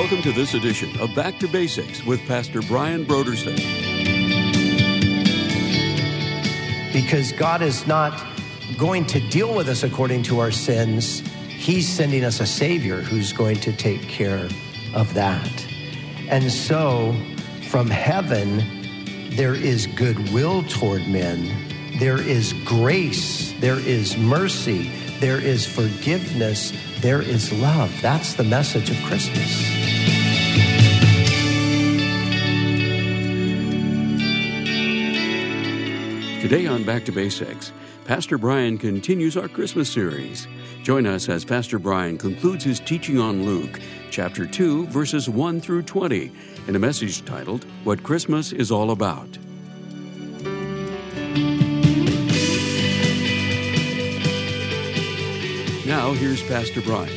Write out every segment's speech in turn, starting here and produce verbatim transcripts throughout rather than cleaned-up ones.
Welcome to this edition of Back to Basics with Pastor Brian Brodersen. Because God is not going to deal with us according to our sins. He's sending us a Savior who's going to take care of that. And so, from heaven, there is goodwill toward men. There is grace. There is mercy. There is forgiveness. There is love. That's the message of Christmas. Today on Back to Basics, Pastor Brian continues our Christmas series. Join us as Pastor Brian concludes his teaching on Luke, chapter two, verses one through twenty, in a message titled, What Christmas is All About. Now, here's Pastor Brian.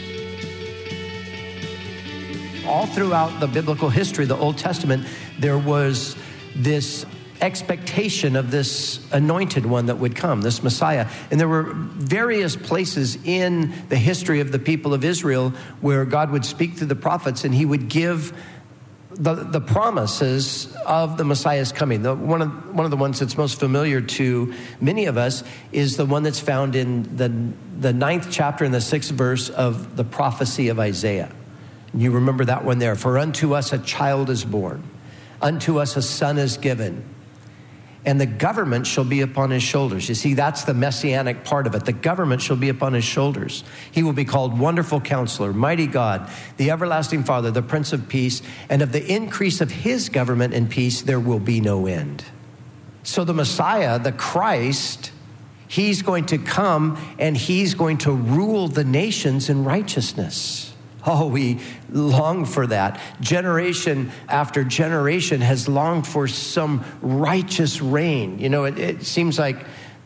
All throughout the biblical history, the Old Testament, there was this expectation of this anointed one that would come, this Messiah. And there were various places in the history of the people of Israel where God would speak through the prophets and he would give the, the promises of the Messiah's coming. The, one, of, one of the ones that's most familiar to many of us is the one that's found in the, the ninth chapter and the sixth verse of the prophecy of Isaiah. You remember that one there. For unto us a child is born, unto us a son is given, and the government shall be upon his shoulders. You see, that's the messianic part of it. The government shall be upon his shoulders. He will be called Wonderful Counselor, Mighty God, the Everlasting Father, the Prince of Peace. And of the increase of his government and peace, there will be no end. So the Messiah, the Christ, he's going to come and he's going to rule the nations in righteousness. Oh, we long for that. Generation after generation has longed for some righteous reign. You know, it, it seems like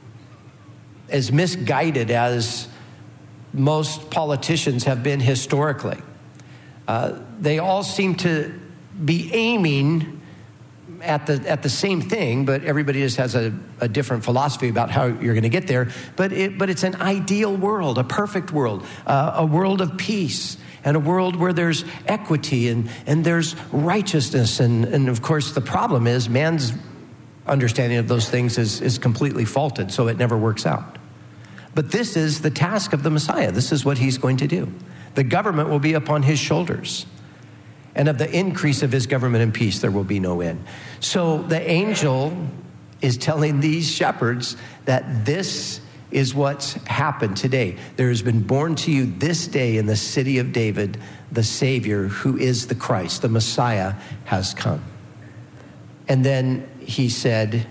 as misguided as most politicians have been historically, uh, they all seem to be aiming at the at the same thing, but everybody just has a, a different philosophy about how you're going to get there. But it, but it's an ideal world, a perfect world, uh, a world of peace, and a world where there's equity and, and there's righteousness. And, and of course, the problem is man's understanding of those things is, is completely faulted, so it never works out. But this is the task of the Messiah. This is what he's going to do. The government will be upon his shoulders. And of the increase of his government and peace, there will be no end. So the angel is telling these shepherds that this is what's happened today. There has been born to you this day in the city of David, the Savior who is the Christ, the Messiah has come. And then he said,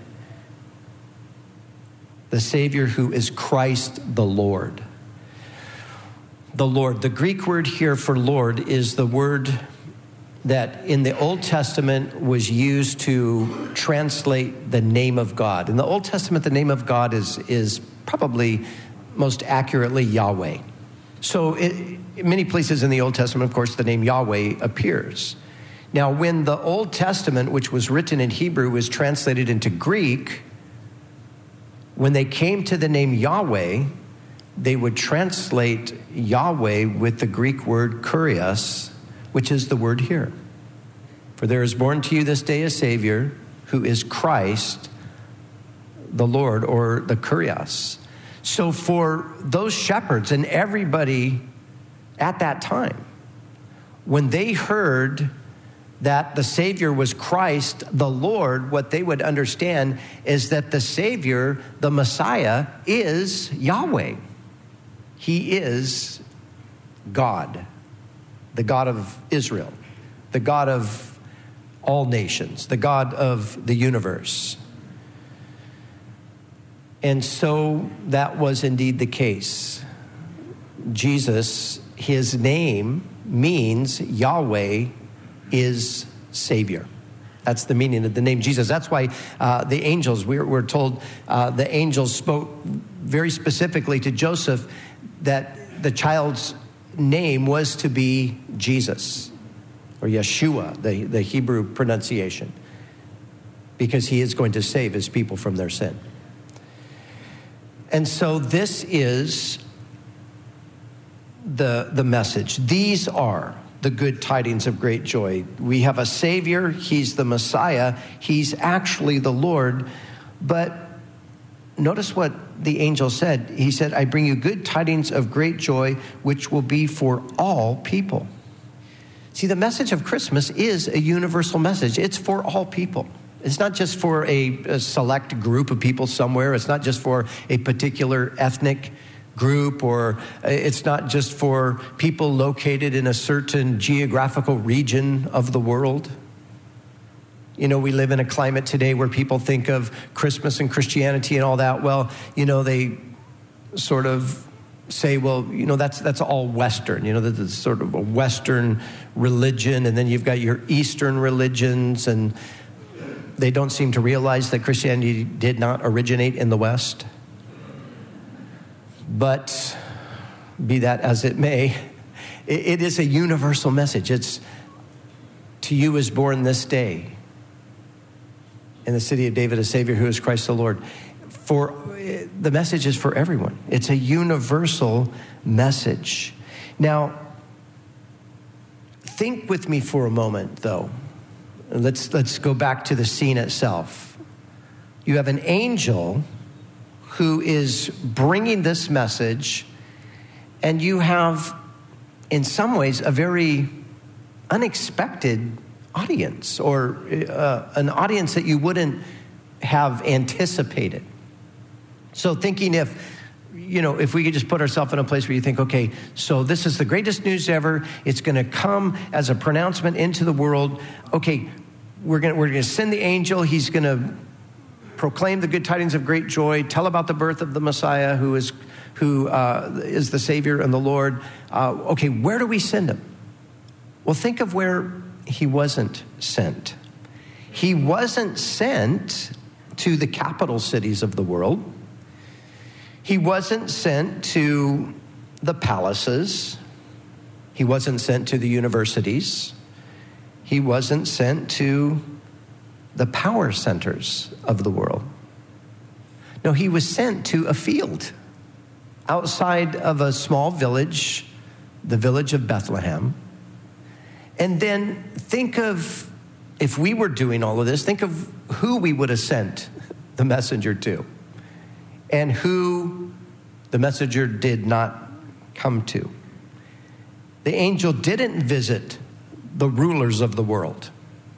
the Savior who is Christ the Lord. The Lord, the Greek word here for Lord is the word that in the Old Testament was used to translate the name of God. In the Old Testament, the name of God is, is probably most accurately Yahweh. So it, in many places in the Old Testament, of course, the name Yahweh appears. Now, when the Old Testament, which was written in Hebrew, was translated into Greek, when they came to the name Yahweh, they would translate Yahweh with the Greek word kurios, which is the word here. For there is born to you this day a Savior who is Christ the Lord, or the kurios. So for those shepherds and everybody at that time, when they heard that the Savior was Christ the Lord, what they would understand is that the Savior, the Messiah, is Yahweh. He is God, the God of Israel, the God of all nations, the God of the universe. And so that was indeed the case. Jesus, his name means Yahweh is Savior. That's the meaning of the name Jesus. That's why uh, the angels, we're, we're told uh, the angels spoke very specifically to Joseph that the child's name was to be Jesus, or Yeshua, the, the Hebrew pronunciation, because he is going to save his people from their sin. And so this is the, the message. These are the good tidings of great joy. We have a Savior. He's the Messiah. He's actually the Lord. But notice what the angel said. He said, I bring you good tidings of great joy, which will be for all people. See, the message of Christmas is a universal message. It's for all people. It's not just for a, a select group of people somewhere. It's not just for a particular ethnic group, or it's not just for people located in a certain geographical region of the world. You know, we live in a climate today where people think of Christmas and Christianity and all that. Well, you know, they sort of say, well, you know, that's that's all Western. You know, that's sort of a Western religion, and then you've got your Eastern religions, and they don't seem to realize that Christianity did not originate in the West. But be that as it may, it, it is a universal message. It's, to you is born this day in the city of David a Savior who is Christ the Lord. For the message is for everyone. It's a universal message. Now, think with me for a moment, though. Let's let's go back to the scene itself. You have an angel who is bringing this message, and you have, in some ways, a very unexpected audience, or uh, an audience that you wouldn't have anticipated. So thinking if, you know, if we could just put ourselves in a place where you think, okay, so this is the greatest news ever. It's going to come as a pronouncement into the world. Okay, we're going we're going to send the angel. He's going to proclaim the good tidings of great joy. Tell about the birth of the Messiah, who is who uh, is the Savior and the Lord. Uh, okay, where do we send him? Well, think of where he wasn't sent. He wasn't sent to the capital cities of the world. He wasn't sent to the palaces. He wasn't sent to the universities. He wasn't sent to the power centers of the world. No, he was sent to a field outside of a small village, the village of Bethlehem. And then think of, if we were doing all of this, think of who we would have sent the messenger to, and who the messenger did not come to. The angel didn't visit the rulers of the world.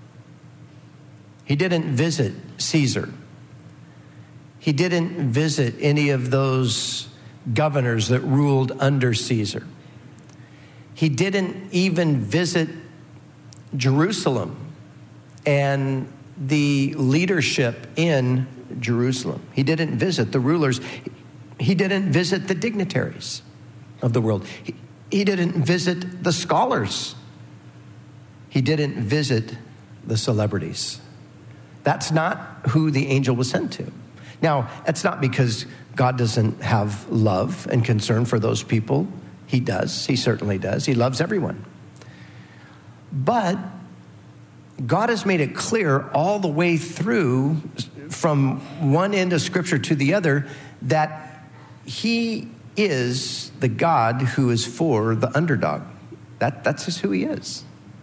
He didn't visit Caesar. He didn't visit any of those governors that ruled under Caesar. He didn't even visit Jerusalem and the leadership in Jerusalem. He didn't visit the rulers. He didn't visit the dignitaries of the world. He, he didn't visit the scholars. He didn't visit the celebrities. That's not who the angel was sent to. Now, that's not because God doesn't have love and concern for those people. He does. He certainly does. He loves everyone. But God has made it clear all the way through, from one end of Scripture to the other, that he is the God who is for the underdog. That, that's just who he is.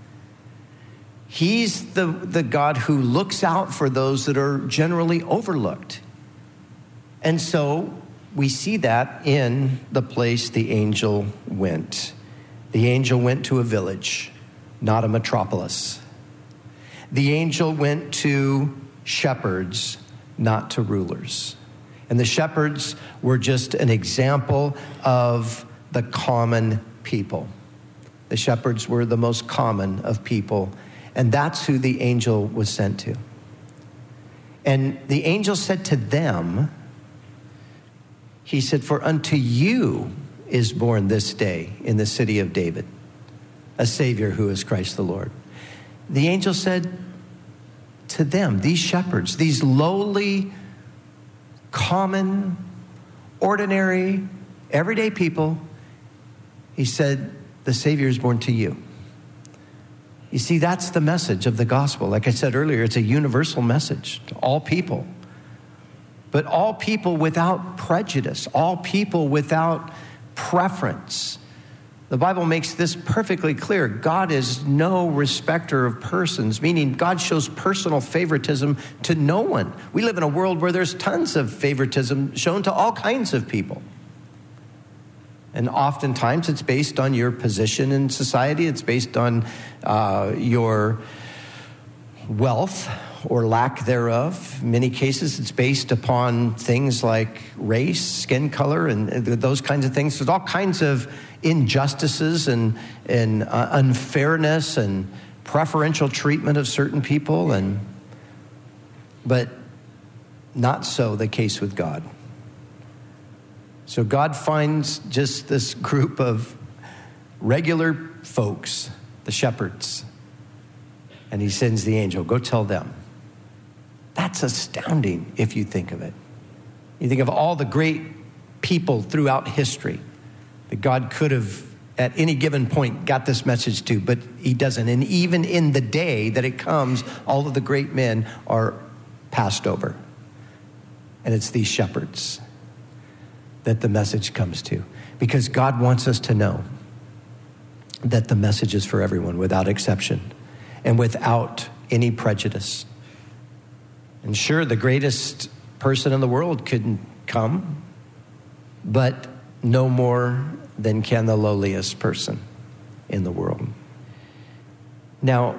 He's the, the God who looks out for those that are generally overlooked. And so we see that in the place the angel went. The angel went to a village, not a metropolis. The angel went to shepherds, not to rulers. And the shepherds were just an example of the common people. The shepherds were the most common of people. And that's who the angel was sent to. And the angel said to them, he said, for unto you is born this day in the city of David a Savior who is Christ the Lord. The angel said to them, these shepherds, these lowly, common, ordinary, everyday people, he said, the Savior is born to you. You see, that's the message of the gospel. Like I said earlier, it's a universal message to all people. But all people without prejudice, all people without preference. The Bible makes this perfectly clear. God is no respecter of persons, meaning God shows personal favoritism to no one. We live in a world where there's tons of favoritism shown to all kinds of people. And oftentimes it's based on your position in society. It's based on uh, your wealth or lack thereof. In many cases, it's based upon things like race, skin color, and those kinds of things. There's all kinds of injustices and, and uh, unfairness and preferential treatment of certain people, and but not so the case with God. So God finds just this group of regular folks, the shepherds, and he sends the angel, go tell them. That's astounding if you think of it. You think of all the great people throughout history that God could have at any given point got this message to, but he doesn't. And even in the day that it comes, all of the great men are passed over. And it's these shepherds that the message comes to, because God wants us to know that the message is for everyone without exception and without any prejudice. And sure, the greatest person in the world couldn't come, but no more than can the lowliest person in the world. Now,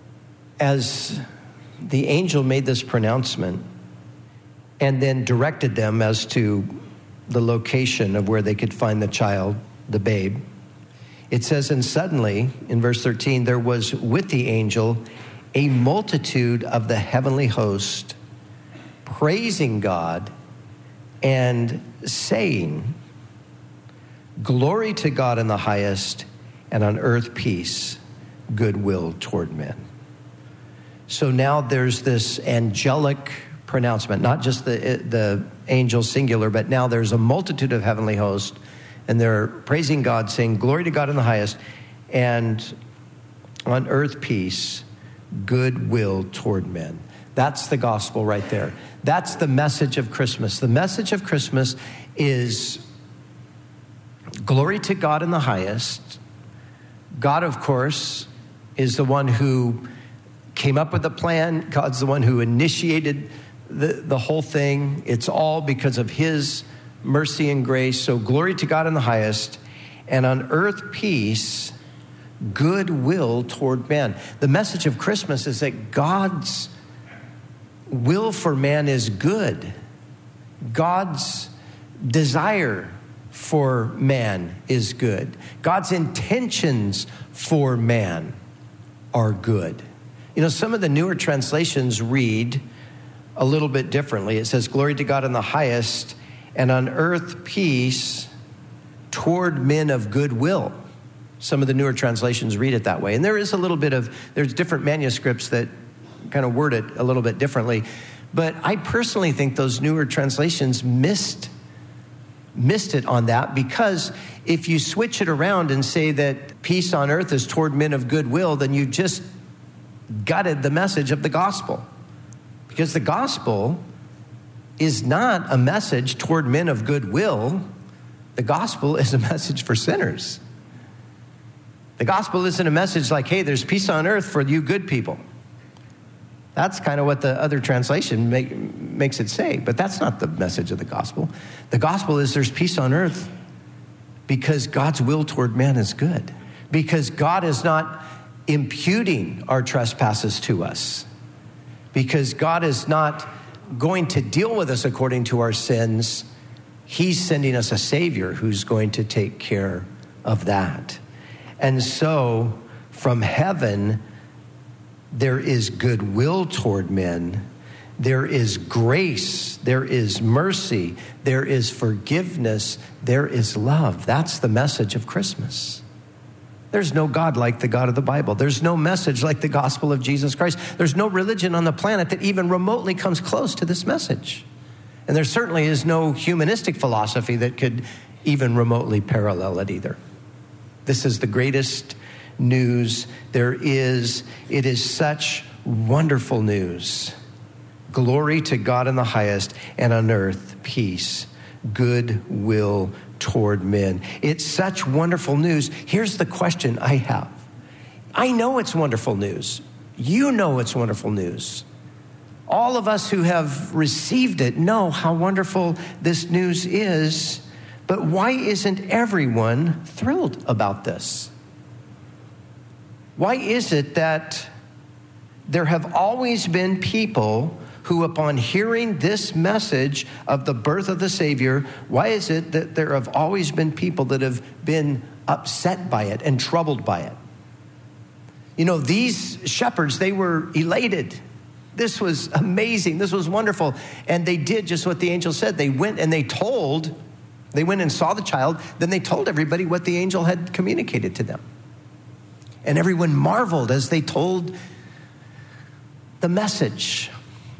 as the angel made this pronouncement and then directed them as to the location of where they could find the child, the babe, it says, and suddenly, in verse thirteen, there was with the angel a multitude of the heavenly host praising God and saying, glory to God in the highest, and on earth peace, goodwill toward men. So now there's this angelic pronouncement, not just the the angel singular, but now there's a multitude of heavenly hosts, and they're praising God, saying, glory to God in the highest, and on earth peace, goodwill toward men. That's the gospel right there. That's the message of Christmas. The message of Christmas is glory to God in the highest. God, of course, is the one who came up with the plan. God's the one who initiated the, the whole thing. It's all because of his mercy and grace. So glory to God in the highest, and on earth peace, goodwill toward men. The message of Christmas is that God's will for man is good. God's desire for man is good. God's intentions for man are good. You know, some of the newer translations read a little bit differently. It says, glory to God in the highest, and on earth peace toward men of goodwill. Some of the newer translations read it that way. And there is a little bit of, there's different manuscripts that kind of word it a little bit differently. But I personally think those newer translations missed missed it on that, because if you switch it around and say that peace on earth is toward men of goodwill, then you just gutted the message of the gospel. Because the gospel is not a message toward men of goodwill. The gospel is a message for sinners. The gospel isn't a message like, hey, there's peace on earth for you good people. That's kind of what the other translation make, makes it say, but that's not the message of the gospel. The gospel is there's peace on earth because God's will toward man is good, because God is not imputing our trespasses to us, because God is not going to deal with us according to our sins. He's sending us a Savior who's going to take care of that. And so from heaven, there is goodwill toward men. There is grace. There is mercy. There is forgiveness. There is love. That's the message of Christmas. There's no God like the God of the Bible. There's no message like the gospel of Jesus Christ. There's no religion on the planet that even remotely comes close to this message. And there certainly is no humanistic philosophy that could even remotely parallel it either. This is the greatest news there is. It is such wonderful news. Glory to God in the highest, and on earth peace, goodwill toward men. It's such wonderful news. Here's the question I have. I know it's wonderful news. You know it's wonderful news. All of us who have received it know how wonderful this news is, but why isn't everyone thrilled about this? Why is it that there have always been people who, upon hearing this message of the birth of the Savior, why is it that there have always been people that have been upset by it and troubled by it? You know, these shepherds, they were elated. This was amazing. This was wonderful. And they did just what the angel said. They went and they told, they went and saw the child. Then they told everybody what the angel had communicated to them. And everyone marveled as they told the message.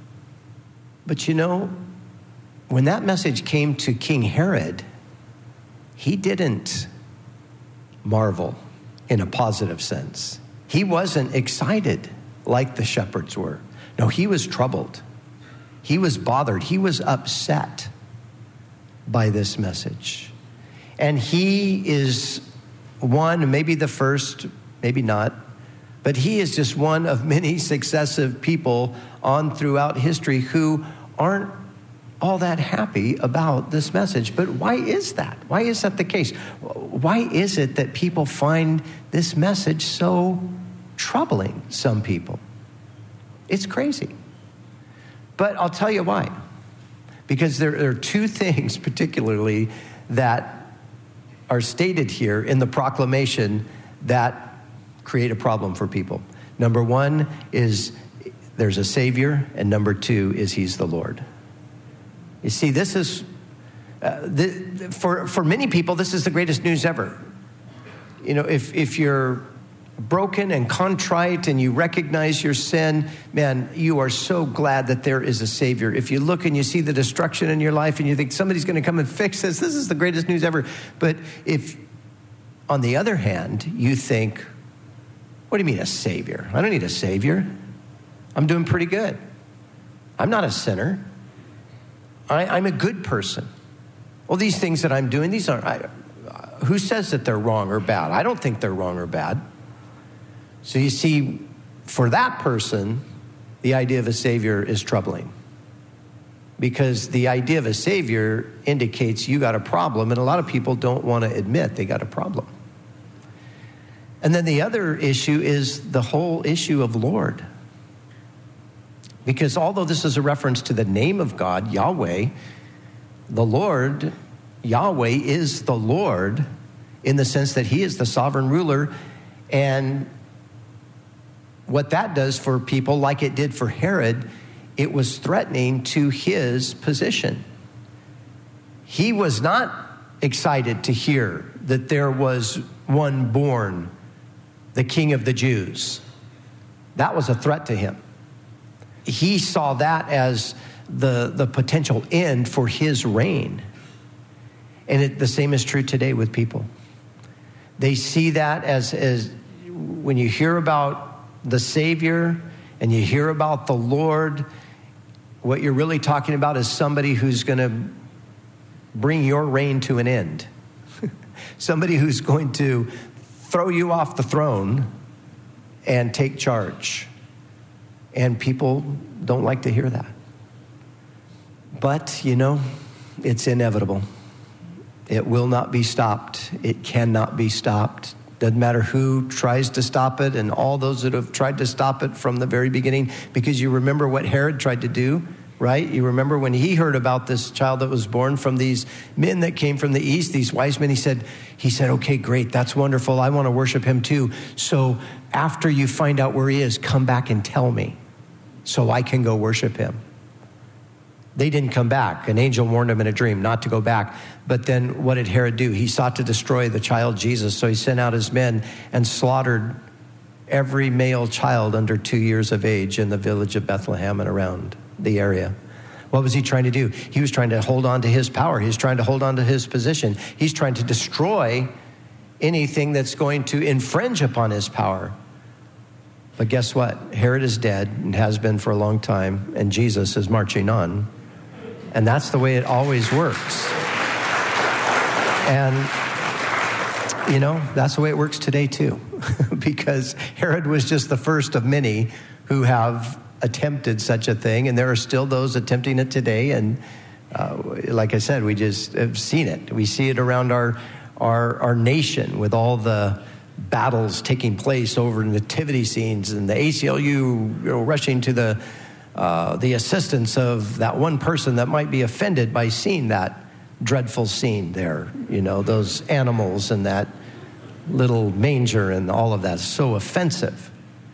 But you know, when that message came to King Herod, he didn't marvel in a positive sense. He wasn't excited like the shepherds were. No, he was troubled. He was bothered. He was upset by this message. And he is one, maybe the first, maybe not, but he is just one of many successive people on throughout history who aren't all that happy about this message. But why is that? Why is that the case? Why is it that people find this message so troubling, some people? It's crazy. But I'll tell you why. Because there are two things particularly that are stated here in the proclamation that create a problem for people. Number one is there's a Savior, and number two is he's the Lord. You see, this is, uh, the, for, for many people, this is the greatest news ever. You know, if, if you're broken and contrite and you recognize your sin, man, you are so glad that there is a Savior. If you look and you see the destruction in your life and you think somebody's going to come and fix this, this is the greatest news ever. But if, on the other hand, you think, what do you mean a Savior? I don't need a Savior. I'm doing pretty good. I'm not a sinner. I, I'm a good person. Well, these things that I'm doing, these aren't, I, who says that they're wrong or bad? I don't think they're wrong or bad. So you see, for that person, the idea of a Savior is troubling. Because the idea of a Savior indicates you got a problem, and a lot of people don't want to admit they got a problem. And then the other issue is the whole issue of Lord. Because although this is a reference to the name of God, Yahweh, the Lord, Yahweh is the Lord in the sense that he is the sovereign ruler. And what that does for people, like it did for Herod, it was threatening to his position. He was not excited to hear that there was one born, the King of the Jews. That was a threat to him. He saw that as the, the potential end for his reign. And it, the same is true today with people. They see that as, as when you hear about the Savior and you hear about the Lord, what you're really talking about is somebody who's going to bring your reign to an end. Somebody who's going to throw you off the throne and take charge. And people don't like to hear that. But, you know, it's inevitable. It will not be stopped. It cannot be stopped. Doesn't matter who tries to stop it and all those that have tried to stop it from the very beginning, because you remember what Herod tried to do, right? You remember when he heard about this child that was born from these men that came from the east, these wise men, he said, he said, okay, great, that's wonderful. I want to worship him too. So after you find out where he is, come back and tell me so I can go worship him. They didn't come back. An angel warned him in a dream not to go back. But then what did Herod do? He sought to destroy the child Jesus. So he sent out his men and slaughtered every male child under two years of age in the village of Bethlehem and around the area. What was he trying to do? He was trying to hold on to his power. He was trying to hold on to his position. He's trying to destroy anything that's going to infringe upon his power. But guess what? Herod is dead and has been for a long time, and Jesus is marching on. And that's the way it always works. And, you know, that's the way it works today, too, because Herod was just the first of many who have attempted such a thing, and there are still those attempting it today. And uh, like I said, we just have seen it. We see it around our, our, our nation with all the battles taking place over nativity scenes and the A C L U, you know, rushing to the uh, the assistance of that one person that might be offended by seeing that dreadful scene there. You know, those animals and that little manger and all of that is so offensive.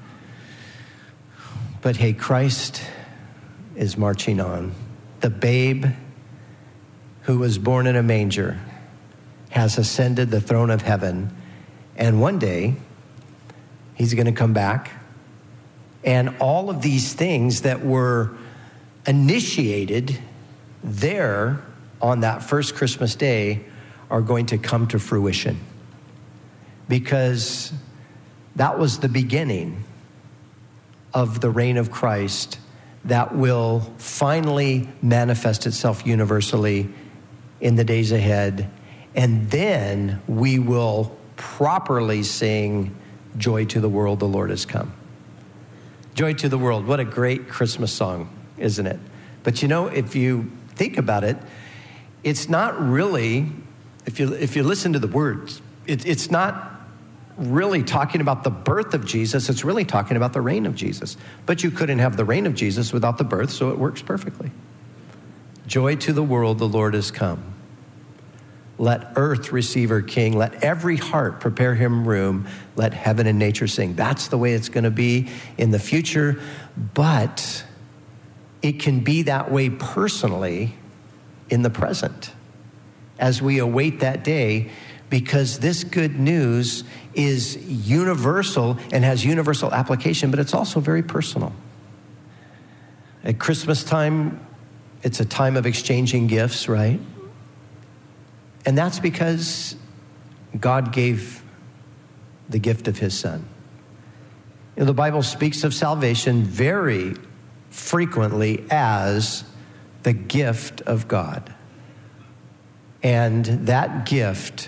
But hey, Christ is marching on. The babe who was born in a manger has ascended the throne of heaven. And one day, he's going to come back. And all of these things that were initiated there on that first Christmas day are going to come to fruition. Because that was the beginning of the reign of Christ that will finally manifest itself universally in the days ahead. And then we will properly sing, "Joy to the world, the Lord has come." Joy to the world. What a great Christmas song, isn't it? But you know, if you think about it, it's not really, if you if you listen to the words, it, it's not really talking about the birth of Jesus. It's really talking about the reign of Jesus. But you couldn't have the reign of Jesus without the birth, so it works perfectly. Joy to the world, the Lord has come. Let earth receive her king. Let every heart prepare him room. Let heaven and nature sing. That's the way it's going to be in the future. But it can be that way personally in the present as we await that day, because this good news is universal and has universal application, but it's also very personal. At Christmas time, it's a time of exchanging gifts, right? And that's because God gave the gift of his son. You know, the Bible speaks of salvation very frequently as the gift of God. And that gift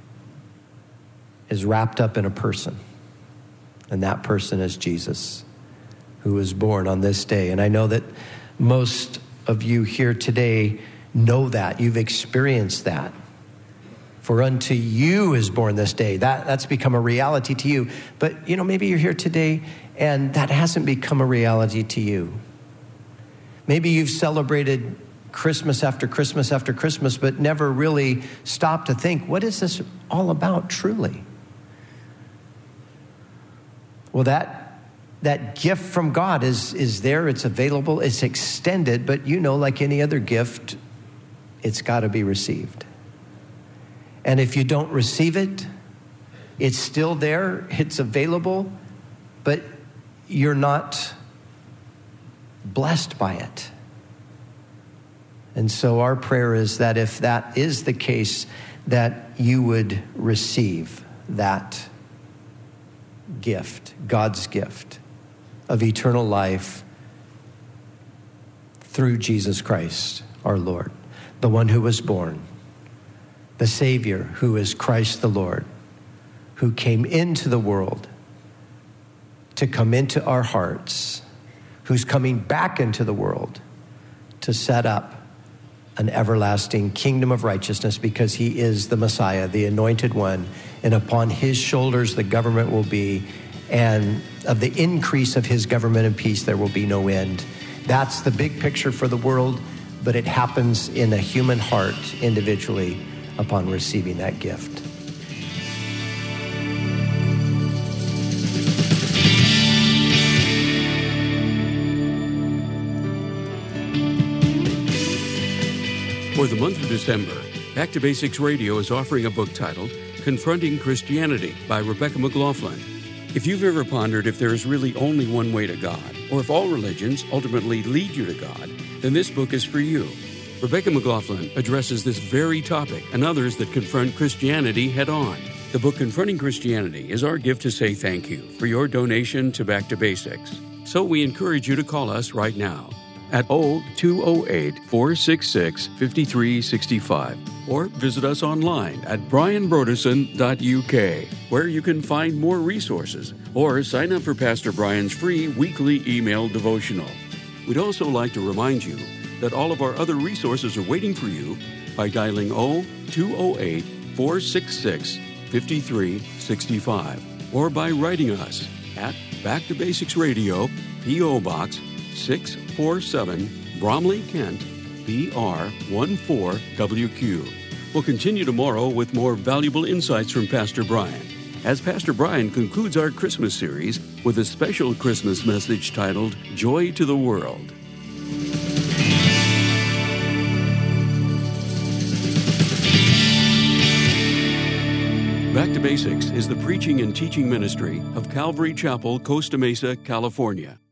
is wrapped up in a person. And that person is Jesus, who was born on this day. And I know that most of you here today know that. You've experienced that. For unto you is born this day. That, that's become a reality to you. But, you know, maybe you're here today and that hasn't become a reality to you. Maybe you've celebrated Christmas after Christmas after Christmas, but never really stopped to think, what is this all about truly? Well, that that gift from God is, is there, it's available, it's extended, but you know, like any other gift, it's got to be received. And if you don't receive it, it's still there, it's available, but you're not blessed by it. And so our prayer is that if that is the case, that you would receive that gift, God's gift of eternal life through Jesus Christ, our Lord, the one who was born, the Savior who is Christ the Lord, who came into the world to come into our hearts, who's coming back into the world to set up an everlasting kingdom of righteousness, because he is the Messiah, the anointed one, and upon his shoulders the government will be, and of the increase of his government and peace there will be no end. That's the big picture for the world, but it happens in a human heart individually upon receiving that gift. For the month of December, Back to Basics Radio is offering a book titled Confronting Christianity by Rebecca McLaughlin. If you've ever pondered if there is really only one way to God, or if all religions ultimately lead you to God, then this book is for you. Rebecca McLaughlin addresses this very topic and others that confront Christianity head on. The book Confronting Christianity is our gift to say thank you for your donation to Back to Basics. So we encourage you to call us right now. at two oh eight, four six six, five three six five or visit us online at brian broderson dot u k, where you can find more resources or sign up for Pastor Brian's free weekly email devotional. We'd also like to remind you that all of our other resources are waiting for you by dialing two oh eight, four six six, five three six five or by writing us at Back to Basics Radio, P O. Box six forty-seven, Bromley, Kent, B R one four W Q. We'll continue tomorrow with more valuable insights from Pastor Brian, as Pastor Brian concludes our Christmas series with a special Christmas message titled Joy to the World. Back to Basics is the preaching and teaching ministry of Calvary Chapel, Costa Mesa, California.